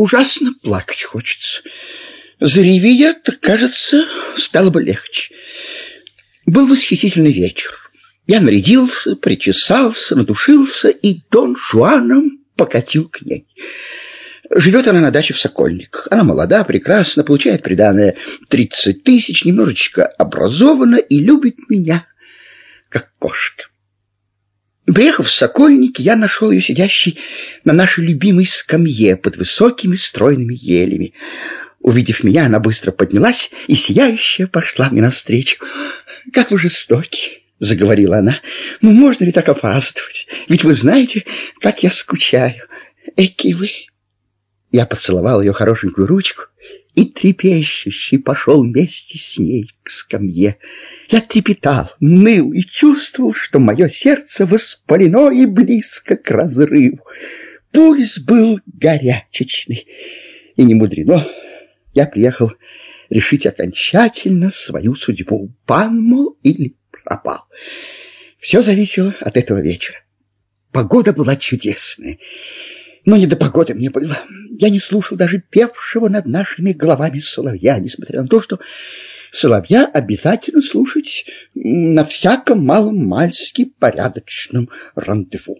ужасно плакать хочется. Зареви я, так, кажется, стало бы легче. Был восхитительный вечер. Я нарядился, причесался, надушился и Дон Жуаном покатил к ней. Живет она на даче в Сокольниках. Она молода, прекрасна, получает приданое 30 тысяч, немножечко образована и любит меня, как кошка. Приехав в Сокольники, я нашел ее сидящей на нашей любимой скамье под высокими стройными елями. Увидев меня, она быстро поднялась и сияющая пошла мне навстречу. «Как вы жестоки!» — заговорила она. «Ну, можно ли так опаздывать? Ведь вы знаете, как я скучаю. Эки вы!» Я поцеловал ее хорошенькую ручку и трепещущий пошел вместе с ней к скамье. Я трепетал, ныл и чувствовал, что мое сердце воспалено и близко к разрыву. Пульс был горячечный, и не мудрено. Я приехал решить окончательно свою судьбу. Пан, мол, или пропал. Все зависело от этого вечера. Погода была чудесная. Но не до погоды мне было. Я не слушал даже певшего над нашими головами соловья, несмотря на то, что соловья обязательно слушать на всяком маломальски порядочном рандеву.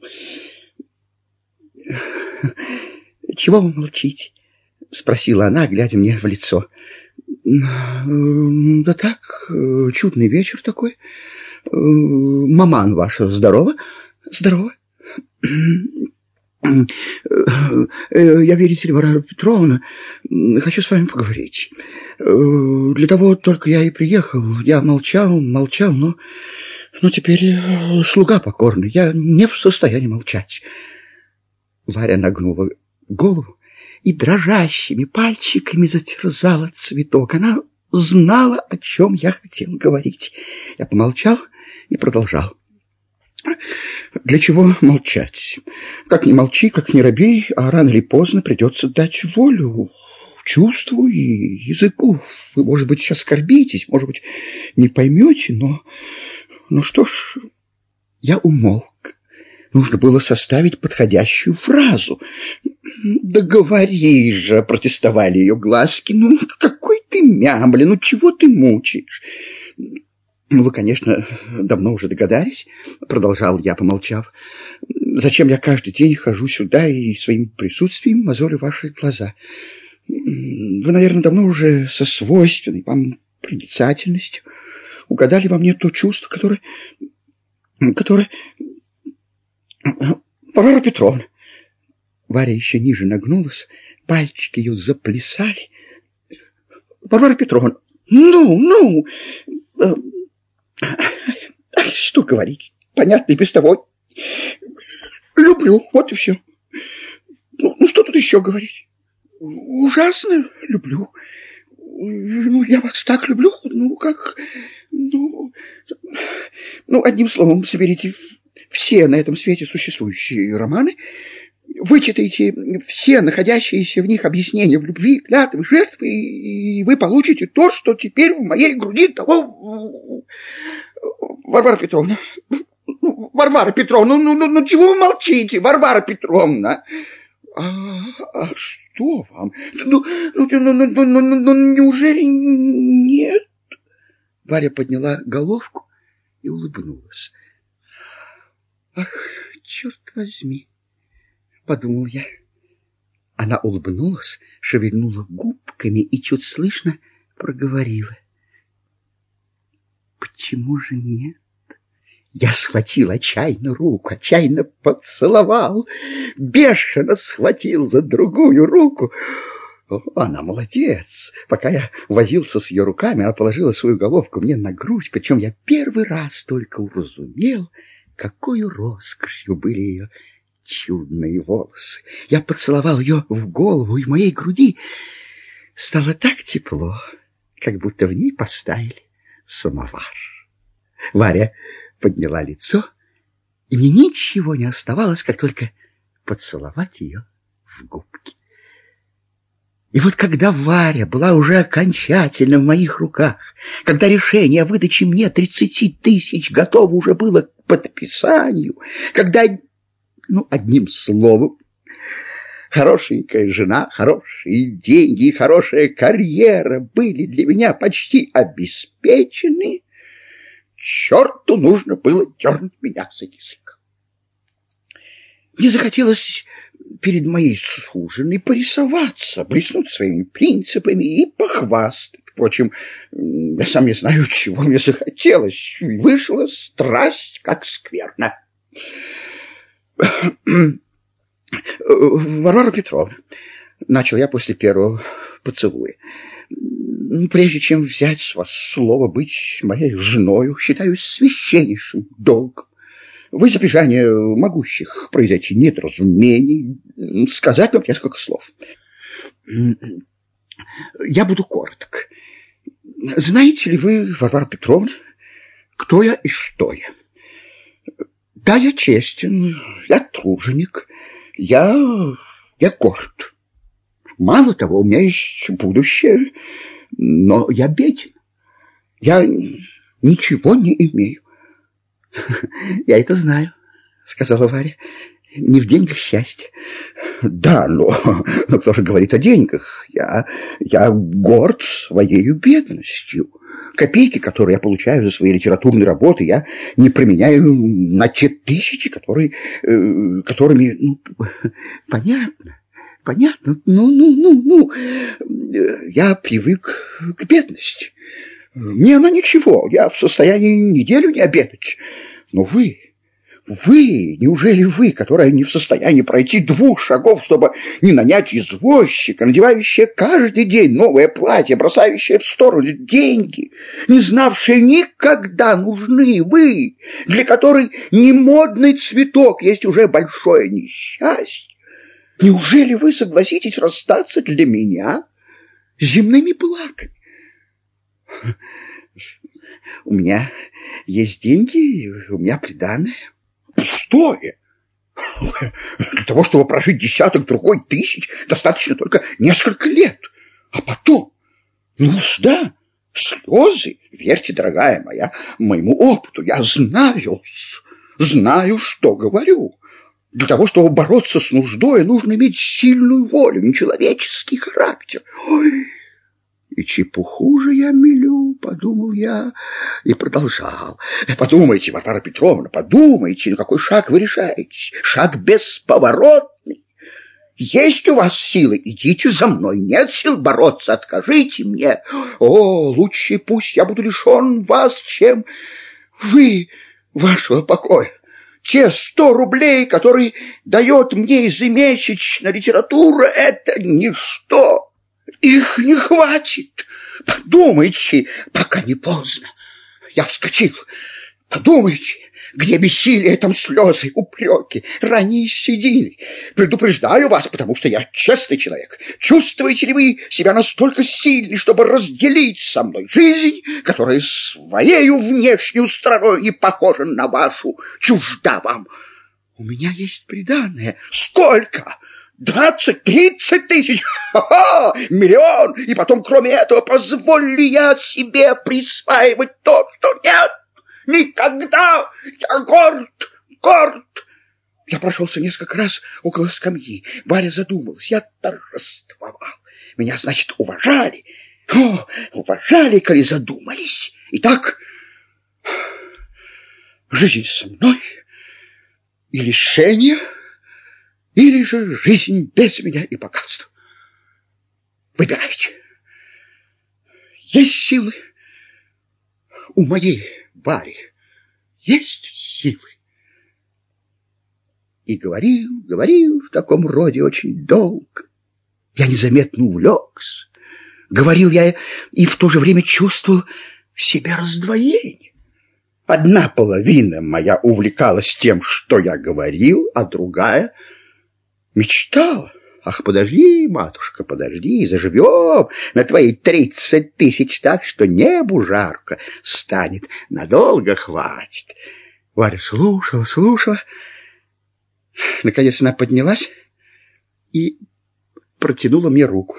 «Чего вы молчите?» — спросила она, глядя мне в лицо. «Да так, чудный вечер такой. Маман ваша здорова?» «Здорова. Я, видите ли, Варвара Петровна, хочу с вами поговорить. Для того только я и приехал. Я молчал, но теперь слуга покорный. Я не в состоянии молчать». Варя нагнула голову и дрожащими пальчиками затерзала цветок. Она знала, о чем я хотел говорить. Я помолчал и продолжал. «Для чего молчать? Как ни молчи, как ни робей, а рано или поздно придется дать волю чувству и языку. Вы, может быть, сейчас оскорбитесь, может быть, не поймете, но что ж, я умолк. Нужно было составить подходящую фразу. «Да говори же!» — протестовали ее глазки. «Ну, какой ты мямля, ну чего ты мучаешь?» «Ну, вы, конечно, давно уже догадались, — продолжал я, помолчав, — зачем я каждый день хожу сюда и своим присутствием мозолю ваши глаза. Вы, наверное, давно уже со свойственной вам проницательностью угадали во мне то чувство, которое... Варвара Петровна!» Варя еще ниже нагнулась, пальчики ее заплясали. «Варвара Петровна, ну... Что говорить? Понятно и без того. Люблю, вот и все. Ну, что тут еще говорить? Ужасно люблю. Ну, я вас так люблю, одним словом, соберите все на этом свете существующие романы, вычитайте все находящиеся в них объяснения в любви, клятвы, жертвы, и вы получите то, что теперь в моей груди того... Варвара Петровна, ну чего вы молчите, Варвара Петровна? А что вам? Неужели нет? Варя подняла головку и улыбнулась. «Ах, черт возьми!» — подумал я. Она улыбнулась, шевельнула губками и чуть слышно проговорила. «Почему же нет?» Я схватил отчаянно руку, отчаянно поцеловал, бешено схватил за другую руку. Она молодец. Пока я возился с ее руками, она положила свою головку мне на грудь, причем я первый раз только уразумел, какой роскошью были ее чудные волосы. Я поцеловал ее в голову, и в моей груди стало так тепло, как будто в ней поставили самовар. Варя подняла лицо, и мне ничего не оставалось, как только поцеловать ее в губки. И вот когда Варя была уже окончательно в моих руках, когда решение о выдаче мне 30 тысяч готово уже было к подписанию, когда, одним словом, Хорошенькая жена, хорошие деньги и хорошая карьера были для меня почти обеспечены. Черту нужно было дернуть меня за язык. Мне захотелось перед моей суженой порисоваться, блеснуть своими принципами и похвастать. Впрочем, я сам не знаю, чего мне захотелось. Вышла страсть, как скверно. Варвара Петровна, начал я после первого поцелуя, прежде чем взять с вас слово быть моей женою, считаю священнейшим долгом в избежание могущих произойти недоразумений сказать вам несколько слов. Я буду короток. Знаете ли вы, Варвара Петровна, кто я и что я? Да, я честен, я труженик, я горд. Мало того, у меня есть будущее, но я беден. Я ничего не имею. Я это знаю, сказала Варя. Не в деньгах счастье. Да, но кто же говорит о деньгах? Я горд своей бедностью. Копейки, которые я получаю за свои литературные работы, я не променяю на те тысячи, которыми... Понятно. Я привык к бедности. Мне она ничего, я в состоянии неделю не обедать. Но вы, неужели вы, которая не в состоянии пройти 2 шагов, чтобы не нанять извозчика, надевающая каждый день новое платье, бросающая в сторону деньги, не знавшая никогда нужны вы, для которой немодный цветок есть уже большое несчастье, неужели вы согласитесь расстаться для меня земными благами? У меня есть деньги, у меня приданое. Пустое. Для того, чтобы прожить 10-другой тысяч, достаточно только несколько лет. А потом нужда, слезы. Верьте, дорогая моя, моему опыту. Я знаю, что говорю. Для того, чтобы бороться с нуждой, нужно иметь сильную волю, нечеловеческий характер. Ой, и чепуху же я мелю, подумал я и продолжал. Подумайте, Варвара Петровна, подумайте, на какой шаг вы решаетесь. Шаг бесповоротный. Есть у вас силы, идите за мной. Нет сил бороться, откажите мне. О, лучше пусть я буду лишен вас, чем вы вашего покоя. Те 100 рублей, которые дает мне ежемесячно литература, это ничто. Их не хватит. Подумайте, пока не поздно. Я вскочил. Подумайте, где бессилие, там слезы, упреки, ранние седины. Предупреждаю вас, потому что я честный человек. Чувствуете ли вы себя настолько сильной, чтобы разделить со мной жизнь, которая своею внешнюю стороной не похожа на вашу, чужда вам? У меня есть приданое. Сколько? 20-30 тысяч, миллион, и потом, кроме этого, позволю ли я себе присваивать то, что нет? Никогда! Я горд! Я прошелся несколько раз около скамьи. Варя задумалась, я торжествовал. Меня, значит, уважали. Уважали, коли задумались. Итак, жизнь со мной и лишение, или же жизнь без меня и богатства. Выбирайте. Есть силы у моей Вари, есть силы. И говорил в таком роде очень долго. Я незаметно увлекся. Говорил я и в то же время чувствовал в себе раздвоение. Одна половина моя увлекалась тем, что я говорил, а другая мечтала. Ах, подожди, матушка, подожди, заживем на твои 30 тысяч так, что небу жарко станет, надолго хватит. Варя слушала. Наконец она поднялась и протянула мне руку.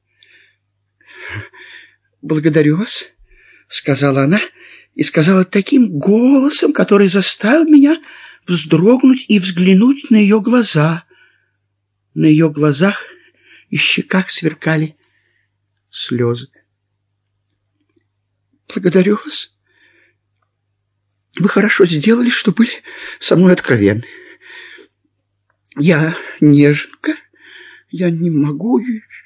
«Благодарю вас», — сказала она, и сказала таким голосом, который заставил меня вздрогнуть и взглянуть на ее глаза. На ее глазах и щеках сверкали слезы. Благодарю вас. Вы хорошо сделали, что были со мной откровенны. Я неженка, я не могу,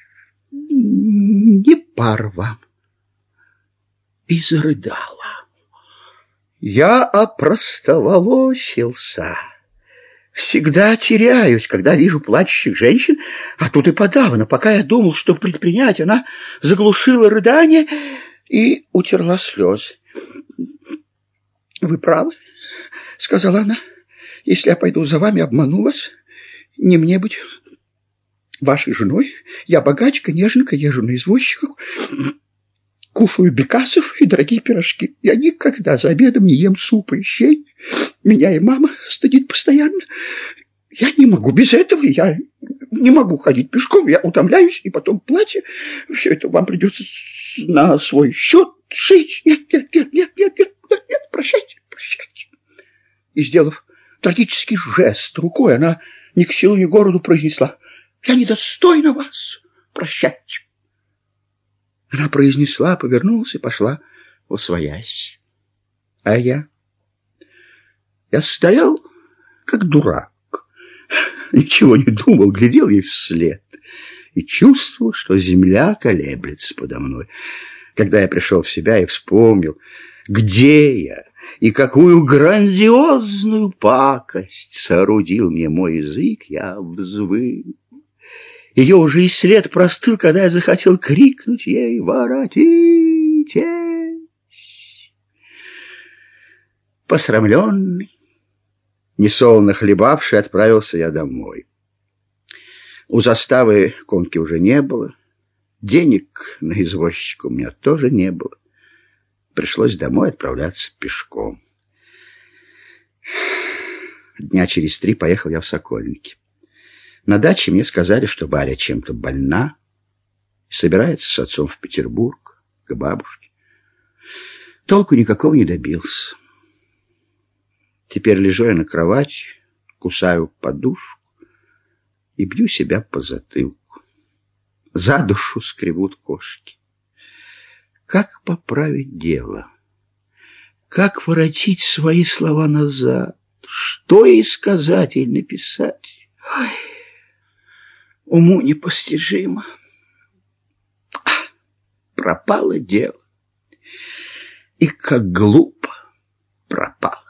не пар вам. И зарыдала. Я опростоволосился. Всегда теряюсь, когда вижу плачущих женщин, а тут и подавно. Пока я думал, что предпринять, она заглушила рыдание и утерла слезы. «Вы правы», — сказала она. «Если я пойду за вами, обману вас, не мне быть вашей женой. Я богачка, неженка, езжу на извозчиках, кушаю бекасов и дорогие пирожки. Я никогда за обедом не ем супа и щей. Меня и мама стыдит постоянно. Я не могу без этого, я не могу ходить пешком, я утомляюсь, и потом платье. Все это вам придется на свой счет шить. Нет, прощайте. И, сделав трагический жест рукой, она ни к селу, ни к городу произнесла: «Я недостойна вас, прощайте». Она произнесла, повернулась и пошла восвоясь. А я стоял, как дурак, ничего не думал, глядел ей вслед и чувствовал, что земля колеблется подо мной. Когда я пришел в себя и вспомнил, где я и какую грандиозную пакость соорудил мне мой язык, я взвыл. Ее уже и след простыл, когда я захотел крикнуть ей: «Воротитесь!» Посрамленный, несолоно хлебавший, отправился я домой. У заставы конки уже не было, денег на извозчика у меня тоже не было. Пришлось домой отправляться пешком. Дня через 3 поехал я в Сокольники. На даче мне сказали, что Варя чем-то больна и собирается с отцом в Петербург, к бабушке. Толку никакого не добился. Теперь лежу я на кровати, кусаю подушку и бью себя по затылку. За душу скребут кошки. Как поправить дело? Как воротить свои слова назад? Что ей сказать, ей написать? Ой, уму непостижимо. Пропало дело. И как глупо пропало.